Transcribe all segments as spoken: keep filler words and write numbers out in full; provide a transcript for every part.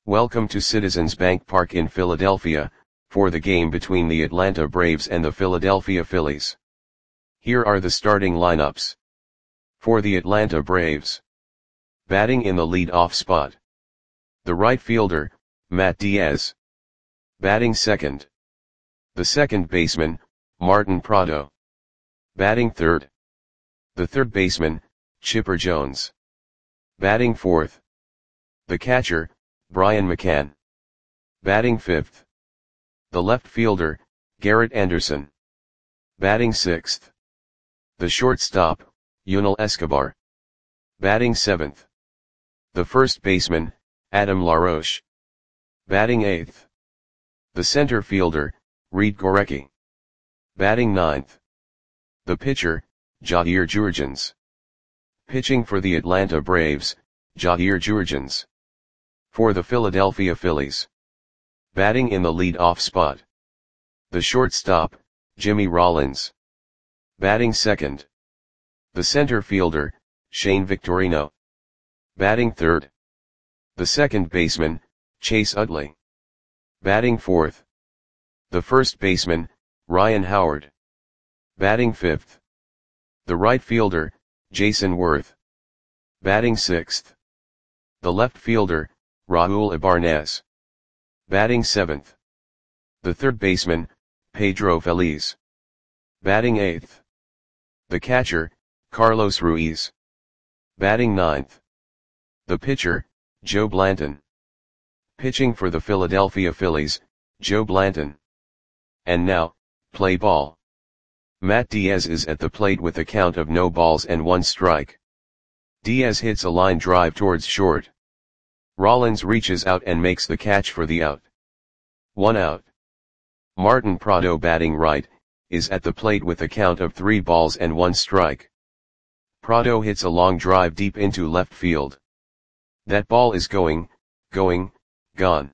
Welcome to Citizens Bank Park in Philadelphia, for the game between the Atlanta Braves and the Philadelphia Phillies. Here are the starting lineups. For the Atlanta Braves. Batting in the lead-off spot. The right fielder, Matt Diaz. Batting second. The second baseman, Martin Prado. Batting third. The third baseman, Chipper Jones. Batting fourth. The catcher, Brian McCann. Batting fifth. The left fielder, Garrett Anderson. Batting sixth. The shortstop, Yunel Escobar. Batting seventh. The first baseman, Adam LaRoche. Batting eighth. The center fielder, Reed Gorecki. Batting ninth. The pitcher, Jadir Jurrjens. Pitching for the Atlanta Braves, Jadir Jurrjens. For the Philadelphia Phillies. Batting in the lead-off spot. The shortstop, Jimmy Rollins. Batting second. The center fielder, Shane Victorino. Batting third. The second baseman, Chase Utley. Batting fourth. The first baseman, Ryan Howard. Batting fifth. The right fielder, Jason Worth. Batting sixth. The left fielder, Raul Ibarnez. Batting seventh. The third baseman, Pedro Feliz. Batting eighth. The catcher, Carlos Ruiz. Batting ninth. The pitcher, Joe Blanton. Pitching for the Philadelphia Phillies, Joe Blanton. And now, play ball. Matt Diaz is at the plate with a count of no balls and one strike. Diaz hits a line drive towards short. Rollins reaches out and makes the catch for the out. One out. Martin Prado, batting right, is at the plate with a count of three balls and one strike. Prado hits a long drive deep into left field. That ball is going, going, gone.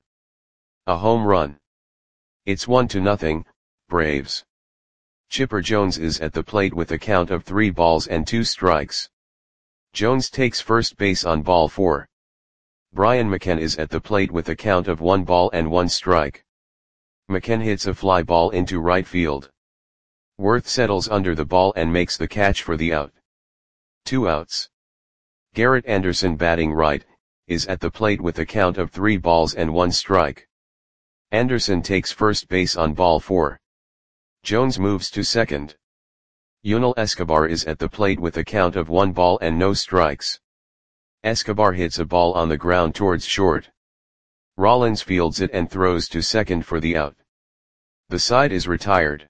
A home run. It's one to nothing, Braves. Chipper Jones is at the plate with a count of three balls and two strikes. Jones takes first base on ball four. Brian McCann is at the plate with a count of one ball and one strike. McCann hits a fly ball into right field. Worth settles under the ball and makes the catch for the out. Two outs. Garrett Anderson, batting right, is at the plate with a count of three balls and one strike. Anderson takes first base on ball four. Jones moves to second. Yunel Escobar is at the plate with a count of one ball and no strikes. Escobar hits a ball on the ground towards short. Rollins fields it and throws to second for the out. The side is retired.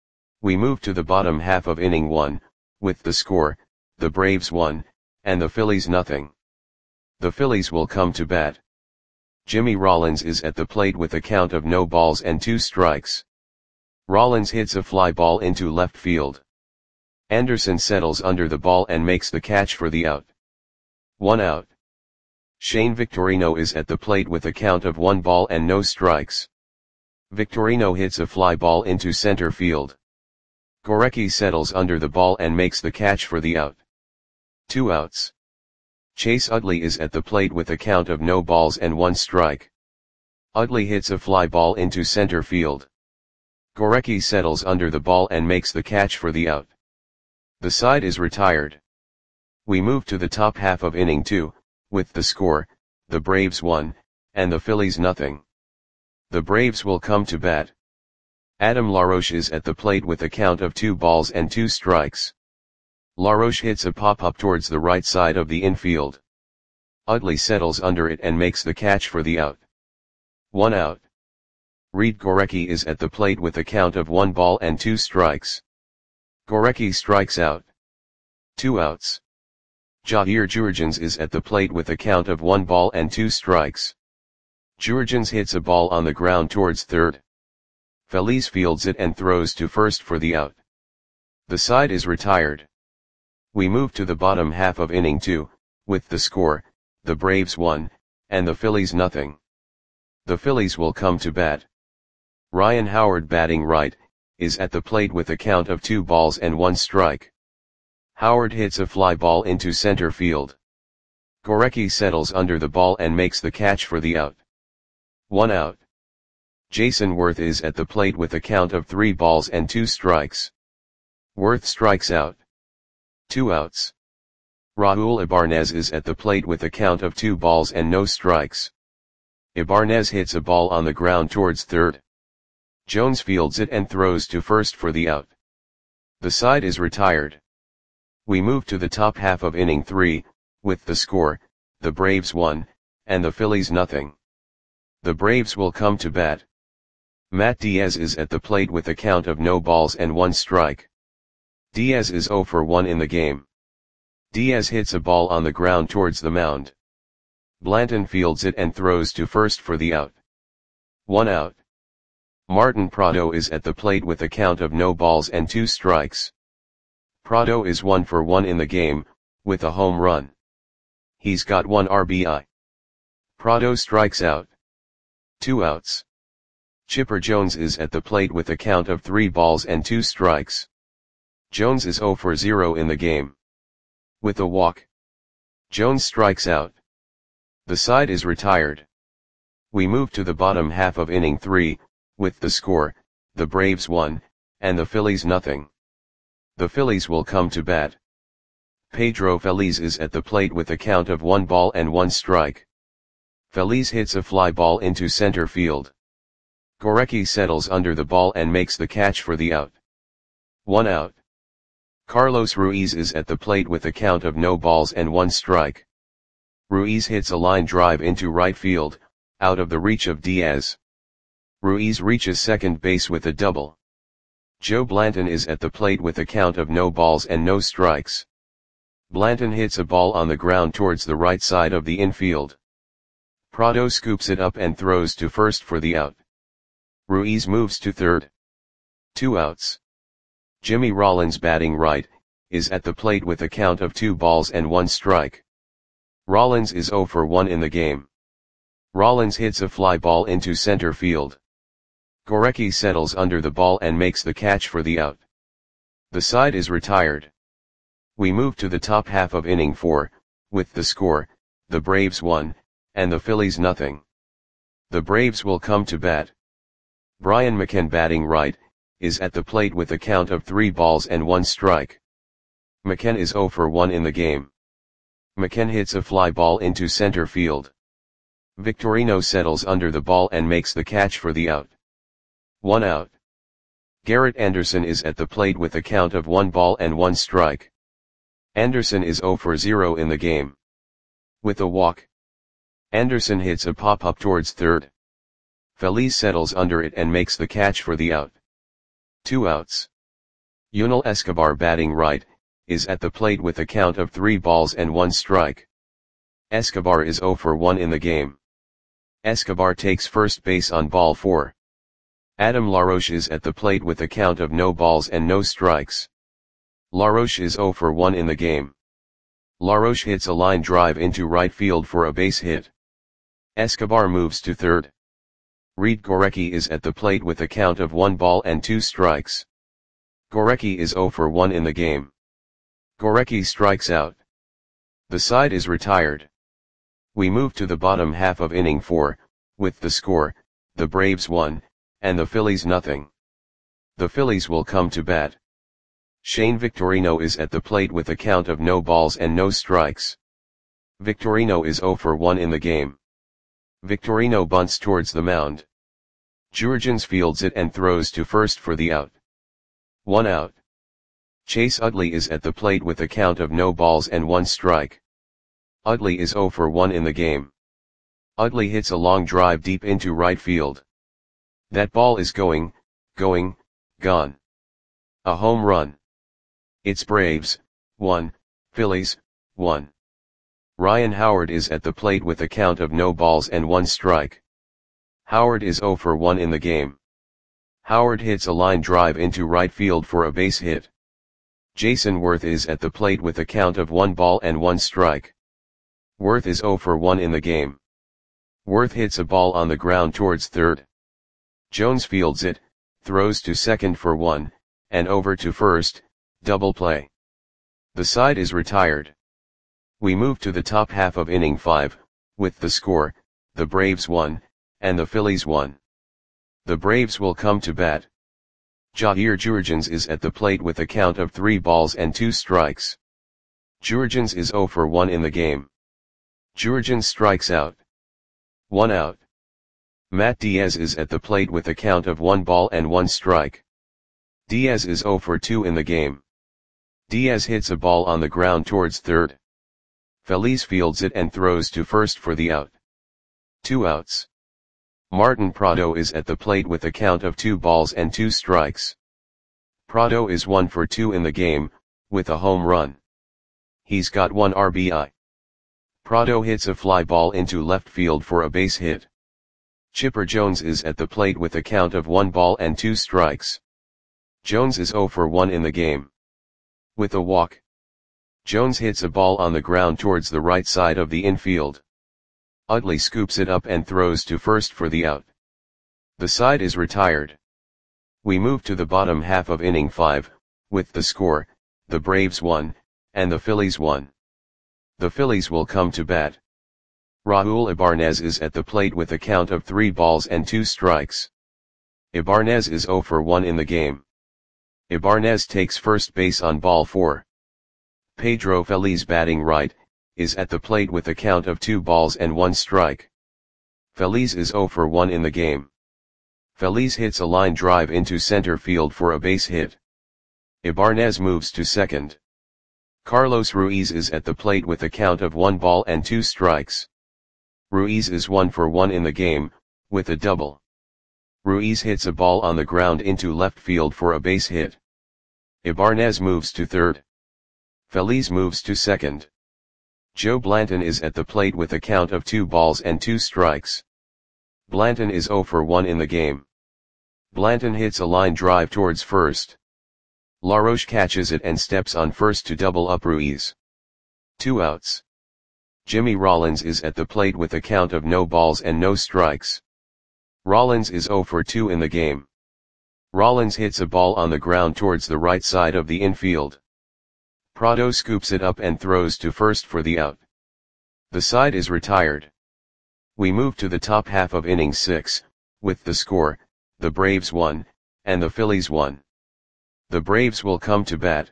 We move to the bottom half of inning one, with the score, the Braves one, and the Phillies nothing. The Phillies will come to bat. Jimmy Rollins is at the plate with a count of no balls and two strikes. Rollins hits a fly ball into left field. Anderson settles under the ball and makes the catch for the out. One out. Shane Victorino is at the plate with a count of one ball and no strikes. Victorino hits a fly ball into center field. Gorecki settles under the ball and makes the catch for the out. Two outs. Chase Utley is at the plate with a count of no balls and one strike. Utley hits a fly ball into center field. Gorecki settles under the ball and makes the catch for the out. The side is retired. We move to the top half of inning two, with the score, the Braves one, and the Phillies nothing. The Braves will come to bat. Adam LaRoche is at the plate with a count of two balls and two strikes. LaRoche hits a pop-up towards the right side of the infield. Utley settles under it and makes the catch for the out. One out. Reed Gorecki is at the plate with a count of one ball and two strikes. Gorecki strikes out. Two outs. Jadir Jurrjens is at the plate with a count of one ball and two strikes. Jurrjens hits a ball on the ground towards third. Feliz fields it and throws to first for the out. The side is retired. We move to the bottom half of inning two, with the score, the Braves one, and the Phillies nothing. The Phillies will come to bat. Ryan Howard, batting right, is at the plate with a count of two balls and one strike. Howard hits a fly ball into center field. Gorecki settles under the ball and makes the catch for the out. One out. Jason Worth is at the plate with a count of three balls and two strikes. Worth strikes out. Two outs. Raul Ibarnez is at the plate with a count of two balls and no strikes. Ibarnez hits a ball on the ground towards third. Jones fields it and throws to first for the out. The side is retired. We move to the top half of inning three, with the score, the Braves one, and the Phillies nothing. The Braves will come to bat. Matt Diaz is at the plate with a count of no balls and one strike. Diaz is oh for one in the game. Diaz hits a ball on the ground towards the mound. Blanton fields it and throws to first for the out. One out. Martin Prado is at the plate with a count of no balls and two strikes. Prado is one for one in the game, with a home run. He's got one R B I. Prado strikes out. Two outs. Chipper Jones is at the plate with a count of three balls and two strikes. Jones is oh for zero in the game. With a walk. Jones strikes out. The side is retired. We move to the bottom half of inning three, with the score, the Braves one, and the Phillies nothing. The Phillies will come to bat. Pedro Feliz is at the plate with a count of one ball and one strike. Feliz hits a fly ball into center field. Gorecki settles under the ball and makes the catch for the out. One out. Carlos Ruiz is at the plate with a count of no balls and one strike. Ruiz hits a line drive into right field, out of the reach of Diaz. Ruiz reaches second base with a double. Joe Blanton is at the plate with a count of no balls and no strikes. Blanton hits a ball on the ground towards the right side of the infield. Prado scoops it up and throws to first for the out. Ruiz moves to third. Two outs. Jimmy Rollins, batting right, is at the plate with a count of two balls and one strike. Rollins is oh for one in the game. Rollins hits a fly ball into center field. Gorecki settles under the ball and makes the catch for the out. The side is retired. We move to the top half of inning four, with the score, the Braves one, and the Phillies nothing. The Braves will come to bat. Brian McCann, batting right, is at the plate with a count of three balls and one strike. McCann is oh for one in the game. McCann hits a fly ball into center field. Victorino settles under the ball and makes the catch for the out. One out. Garrett Anderson is at the plate with a count of one ball and one strike. Anderson is oh for zero in the game. With a walk. Anderson hits a pop-up towards third. Feliz settles under it and makes the catch for the out. Two outs. Yunel Escobar, batting right, is at the plate with a count of three balls and one strike. Escobar is oh for one in the game. Escobar takes first base on ball four. Adam LaRoche is at the plate with a count of no balls and no strikes. LaRoche is oh for one in the game. LaRoche hits a line drive into right field for a base hit. Escobar moves to third. Reed Gorecki is at the plate with a count of one ball and two strikes. Gorecki is oh for one in the game. Gorecki strikes out. The side is retired. We move to the bottom half of inning four, with the score, the Braves one, and the Phillies nothing. The Phillies will come to bat. Shane Victorino is at the plate with a count of no balls and no strikes. Victorino is oh for one in the game. Victorino bunts towards the mound. Jurgens fields it and throws to first for the out. One out. Chase Utley is at the plate with a count of no balls and one strike. Utley is oh for one in the game. Utley hits a long drive deep into right field. That ball is going, going, gone. A home run. It's Braves, one, Phillies, one. Ryan Howard is at the plate with a count of no balls and one strike. Howard is oh for one in the game. Howard hits a line drive into right field for a base hit. Jason Worth is at the plate with a count of one ball and one strike. Worth is oh for one in the game. Worth hits a ball on the ground towards third. Jones fields it, throws to second for one, and over to first, double play. The side is retired. We move to the top half of inning five, with the score, the Braves one, and the Phillies one. The Braves will come to bat. Jair Jurrjens is at the plate with a count of three balls and two strikes. Jurrjens is zero for one in the game. Jurrjens strikes out. One out. Matt Diaz is at the plate with a count of one ball and one strike. Diaz is zero for two in the game. Diaz hits a ball on the ground towards third. Feliz fields it and throws to first for the out. Two outs. Martin Prado is at the plate with a count of two balls and two strikes. Prado is one for two in the game, with a home run. He's got one R B I. Prado hits a fly ball into left field for a base hit. Chipper Jones is at the plate with a count of one ball and two strikes. Jones is zero for one in the game. With a walk. Jones hits a ball on the ground towards the right side of the infield. Utley scoops it up and throws to first for the out. The side is retired. We move to the bottom half of inning five, with the score, the Braves one, and the Phillies one. The Phillies will come to bat. Raul Ibanez is at the plate with a count of three balls and two strikes. Ibanez is zero for one in the game. Ibanez takes first base on ball four. Pedro Feliz, batting right, is at the plate with a count of two balls and one strike. Feliz is zero for one in the game. Feliz hits a line drive into center field for a base hit. Ibanez moves to second. Carlos Ruiz is at the plate with a count of one ball and two strikes. Ruiz is one for one in the game, with a double. Ruiz hits a ball on the ground into left field for a base hit. Ibanez moves to third. Feliz moves to second. Joe Blanton is at the plate with a count of two balls and two strikes. Blanton is zero for one in the game. Blanton hits a line drive towards first. LaRoche catches it and steps on first to double up Ruiz. Two outs. Jimmy Rollins is at the plate with a count of no balls and no strikes. Rollins is zero for two in the game. Rollins hits a ball on the ground towards the right side of the infield. Prado scoops it up and throws to first for the out. The side is retired. We move to the top half of inning six, with the score, the Braves one, and the Phillies one. The Braves will come to bat.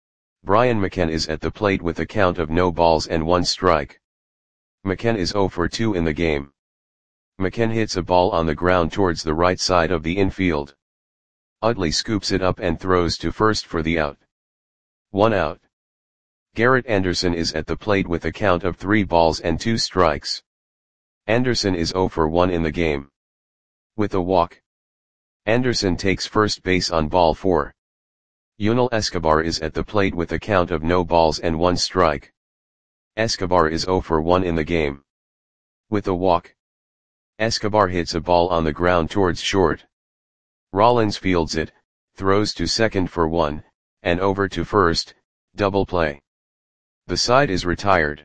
Brian McCann is at the plate with a count of no balls and one strike. McCann is zero for two in the game. McCann hits a ball on the ground towards the right side of the infield. Utley scoops it up and throws to first for the out. One out. Garrett Anderson is at the plate with a count of three balls and two strikes. Anderson is zero for one in the game. With a walk. Anderson takes first base on ball four. Yunel Escobar is at the plate with a count of no balls and one strike. Escobar is zero for one in the game. With a walk. Escobar hits a ball on the ground towards short. Rollins fields it, throws to second for one, and over to first, double play. The side is retired.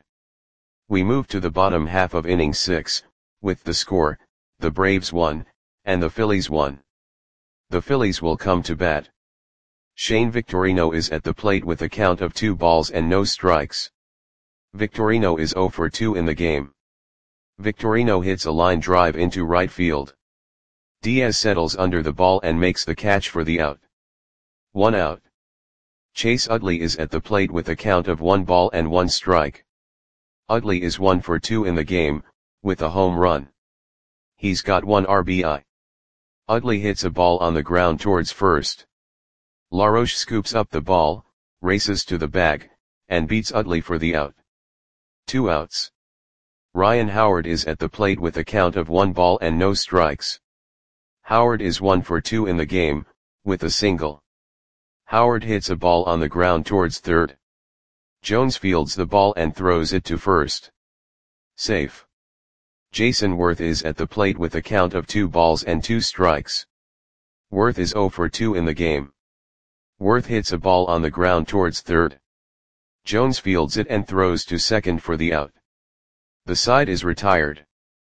We move to the bottom half of inning six, with the score, the Braves one, and the Phillies one. The Phillies will come to bat. Shane Victorino is at the plate with a count of two balls and no strikes. Victorino is zero for two in the game. Victorino hits a line drive into right field. Diaz settles under the ball and makes the catch for the out. One out. Chase Utley is at the plate with a count of one ball and one strike. Utley is one for two in the game, with a home run. He's got one R B I. Utley hits a ball on the ground towards first. LaRoche scoops up the ball, races to the bag, and beats Utley for the out. Two outs. Ryan Howard is at the plate with a count of one ball and no strikes. Howard is one for two in the game, with a single. Howard hits a ball on the ground towards third. Jones fields the ball and throws it to first. Safe. Jason Worth is at the plate with a count of two balls and two strikes. Worth is zero for two in the game. Worth hits a ball on the ground towards third. Jones fields it and throws to second for the out. The side is retired.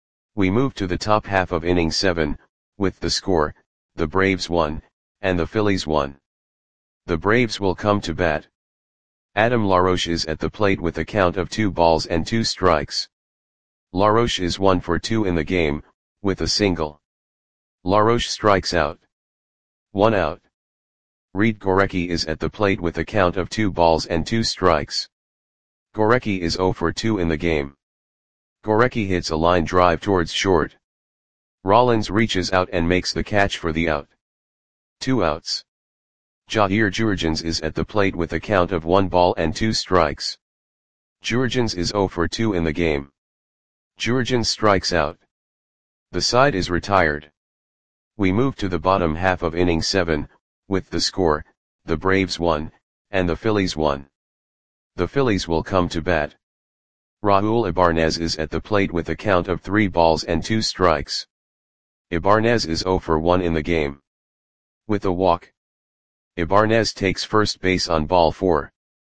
We move to the top half of inning seven, with the score, the Braves one, and the Phillies one. The Braves will come to bat. Adam LaRoche is at the plate with a count of two balls and two strikes. LaRoche is one for two in the game, with a single. LaRoche strikes out. One out. Reed Gorecki is at the plate with a count of two balls and two strikes. Gorecki is zero for two in the game. Gorecki hits a line drive towards short. Rollins reaches out and makes the catch for the out. Two outs. Jair Jurgens is at the plate with a count of one ball and two strikes. Jurgens is zero for two in the game. Jurgens strikes out. The side is retired. We move to the bottom half of inning seven, with the score, the Braves won, and the Phillies won. The Phillies will come to bat. Raul Ibanez is at the plate with a count of three balls and two strikes. Ibanez is zero for one in the game. With a walk. Ibanez takes first base on ball four.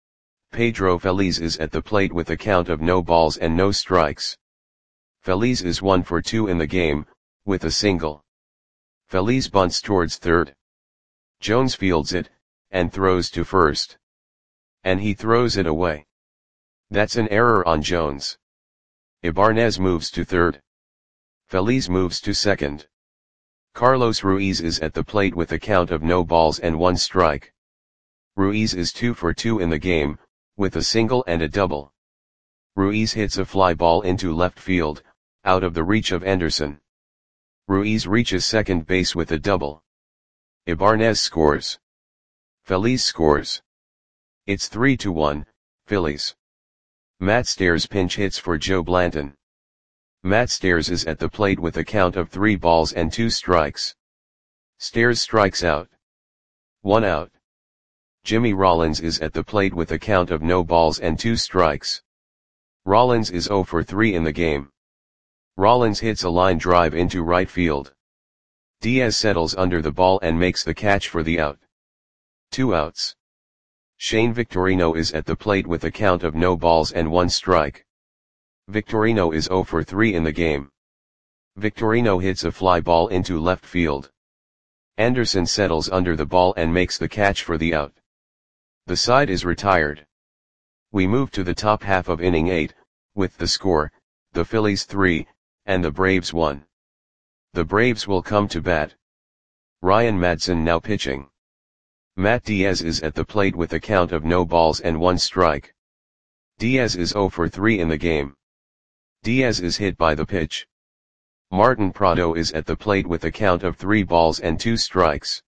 Pedro Feliz is at the plate with a count of no balls and no strikes. Feliz is one for two in the game, with a single. Feliz bunts towards third. Jones fields it, and throws to first. And he throws it away. That's an error on Jones. Ibanez moves to third. Feliz moves to second. Carlos Ruiz is at the plate with a count of no balls and one strike. Ruiz is two for two in the game, with a single and a double. Ruiz hits a fly ball into left field, out of the reach of Anderson. Ruiz reaches second base with a double. Ibanez scores. Feliz scores. It's three to one, Phillies. Matt Stairs pinch hits for Joe Blanton. Matt Stairs is at the plate with a count of three balls and two strikes. Stairs strikes out. One out. Jimmy Rollins is at the plate with a count of no balls and two strikes. Rollins is zero for three in the game. Rollins hits a line drive into right field. Diaz settles under the ball and makes the catch for the out. Two outs. Shane Victorino is at the plate with a count of no balls and one strike. Victorino is zero for three in the game. Victorino hits a fly ball into left field. Anderson settles under the ball and makes the catch for the out. The side is retired. We move to the top half of inning eight, with the score, the Phillies three, and the Braves one. The Braves will come to bat. Ryan Madson now pitching. Matt Diaz is at the plate with a count of no balls and one strike. Diaz is zero for three in the game. Diaz is hit by the pitch. Martin Prado is at the plate with a count of three balls and two strikes.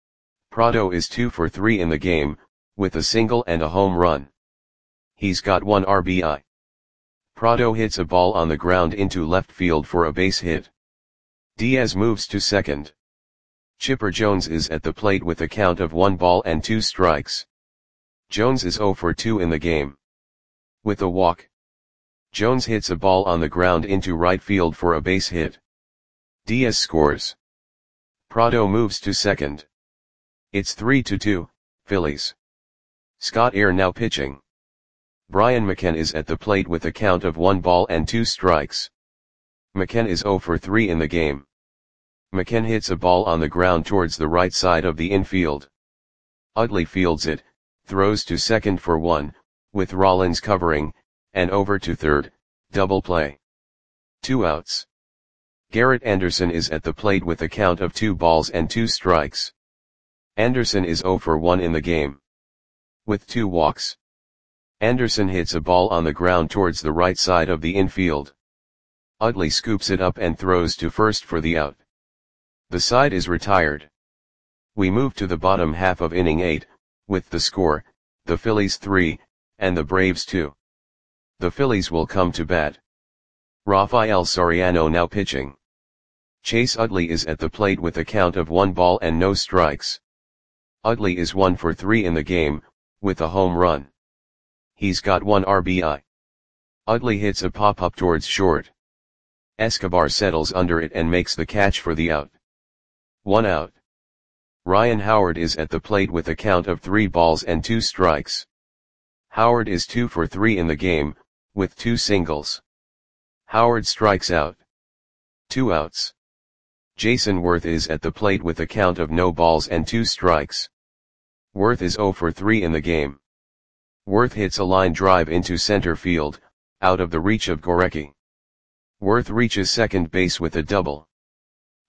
Prado is two for three in the game, with a single and a home run. He's got one R B I. Prado hits a ball on the ground into left field for a base hit. Diaz moves to second. Chipper Jones is at the plate with a count of one ball and two strikes. Jones is zero for two in the game. With a walk. Jones hits a ball on the ground into right field for a base hit. Diaz scores. Prado moves to second. It's three to two, Phillies. Scott Air now pitching. Brian McCann is at the plate with a count of one ball and two strikes. McCann is zero for three in the game. McCann hits a ball on the ground towards the right side of the infield. Utley fields it, throws to second for one, with Rollins covering, and over to third, double play. Two outs. Garrett Anderson is at the plate with a count of two balls and two strikes. Anderson is zero for one in the game. With two walks. Anderson hits a ball on the ground towards the right side of the infield. Utley scoops it up and throws to first for the out. The side is retired. We move to the bottom half of inning eight, with the score, the Phillies three, and the Braves two. The Phillies will come to bat. Rafael Soriano now pitching. Chase Utley is at the plate with a count of one ball and no strikes. Utley is one for three in the game, with a home run. He's got one R B I. Utley hits a pop-up towards short. Escobar settles under it and makes the catch for the out. One out. Ryan Howard is at the plate with a count of three balls and two strikes. Howard is two for three in the game, with two singles. Howard strikes out. Two outs. Jason Worth is at the plate with a count of no balls and two strikes. Worth is zero for three in the game. Worth hits a line drive into center field, out of the reach of Gorecki. Worth reaches second base with a double.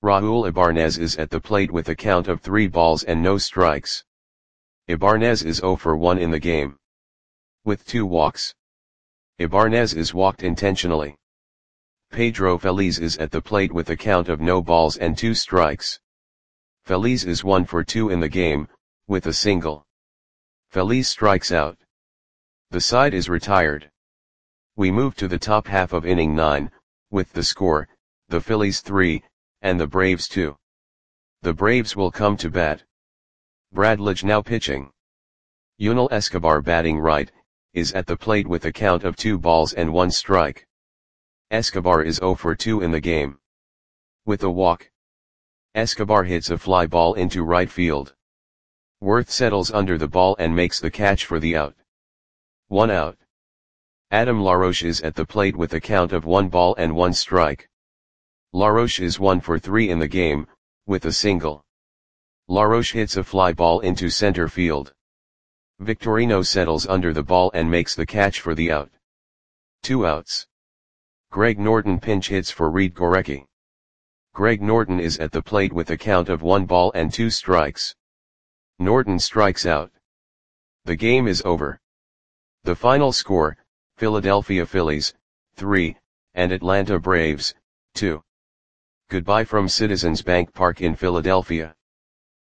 Raul Ibanez is at the plate with a count of three balls and no strikes. Ibanez is zero for one in the game, with two walks. Ibanez is walked intentionally. Pedro Feliz is at the plate with a count of no balls and two strikes. Feliz is one for two in the game, with a single. Feliz strikes out. The side is retired. We move to the top half of inning nine, with the score, the Phillies three, and the Braves two. The Braves will come to bat. Bradledge now pitching. Yunel Escobar batting right, is at the plate with a count of two balls and one strike. Escobar is zero for two in the game, with a walk. Escobar hits a fly ball into right field. Worth settles under the ball and makes the catch for the out. One out. Adam LaRoche is at the plate with a count of one ball and one strike. LaRoche is one for three in the game, with a single. LaRoche hits a fly ball into center field. Victorino settles under the ball and makes the catch for the out. Two outs. Greg Norton pinch hits for Reed Gorecki. Greg Norton is at the plate with a count of one ball and two strikes. Norton strikes out. The game is over. The final score, Philadelphia Phillies, three, and Atlanta Braves, two. Goodbye from Citizens Bank Park in Philadelphia.